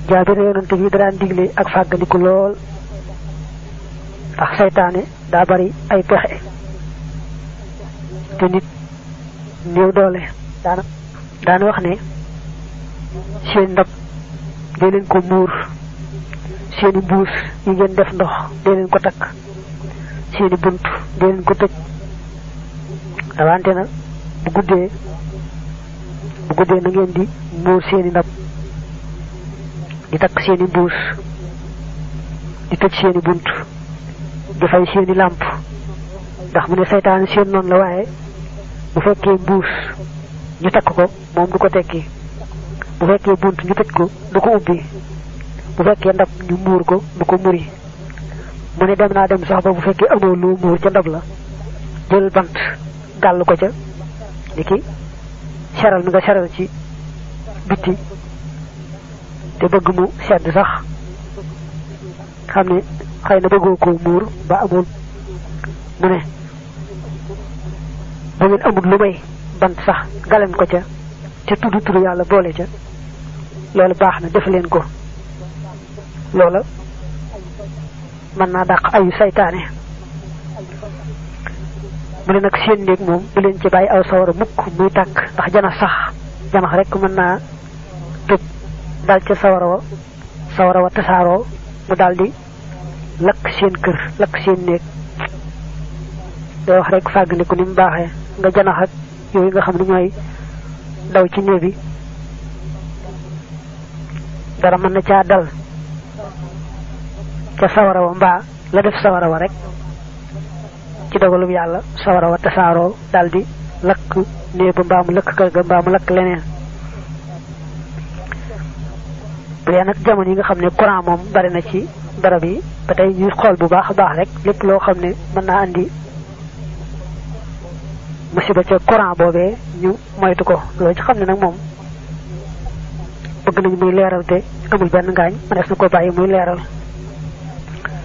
Jaabir yonante bi daan digle ak fàggandiku lool ndax saytaane daa bari ay pexe te nit néew doole daana wax ne seen ndab dee leen ko muur seeni mbuus yi ngeen def ndox dee leen ko takk seeni bunt dee leen ko tëj rawante na bu guddee na ngeen di muur seeni ndab di takk seeni mbuus di tëj seeni bunt di fay seeni làmp ndax mu ne saytaan seen noonu la waaye bu fekkee mbuus ñu takk ko moom du ko tekki bu fekkee bunt ñu tëj ko du ko ubbi bu fekkee ndab ñu muur ko du ko muri mu ne dem naa dem sax ba bu fekkee amoo lu muur ca ndab la jël bant gàll ko ca niki seral mi nga seral ci bitti te bëgg mu sedd sax xam ne xëy na bëggoo ko muur ba amul mu ne bu ngeen amul lu may bant sax galen ko ca te tudd turu yàlla boole ca loolu baax na def leen ko loola mën naa dàq ayu saytaane mu ne nag seen néeg moom bu leen ci bàyyi aw sawara mukk muy tàkk ndax janax rek mën naa tëb dal ca sawara wa tasaaroo mu daldi lakk seen kër lakk seen néeg day wax rek fàggandiku ni mu baaxee nga janax ak yooyu nga xam ne ñooy daw ci néeg bi dara mën na caa dal ca sawara wa mbaa la def sawara wa rek ci dogalub yàlla sawara wa tasaaroo daldi lakk néeg ba mbaa mu lakk kër ga mbaa mu lakk leneen bu dee nag jamono yi nga xam ne courant moom bari na ci barab yi ba tey ñuy xool bu baax a baax rek lépp loo xam ne mën naa andi musiba ca courant boobee ñu moytu ko loolu ci xam ne nag moom bëgg nañ muy leeral te amul benn ngaañ mënees na ko bàyyi muy leeral